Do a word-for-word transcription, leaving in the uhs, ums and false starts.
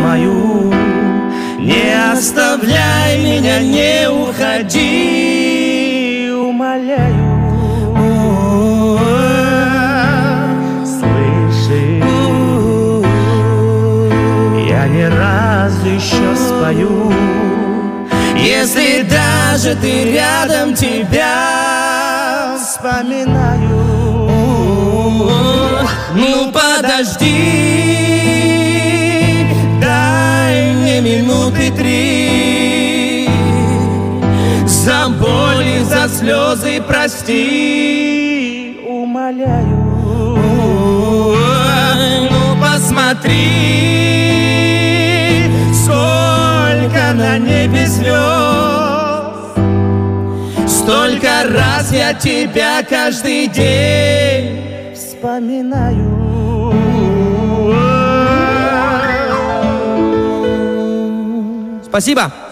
мою. Не оставляй меня, не уходи, умоляю. Слышишь, я не раз еще спою. Если даже ты рядом, тебя вспоминаю. Ну подожди, дай мне минуты три. За боль и за слезы прости, умоляю. Ну посмотри, сколько на небе звезд. Столько раз я тебя каждый день вспоминаю. Спасибо.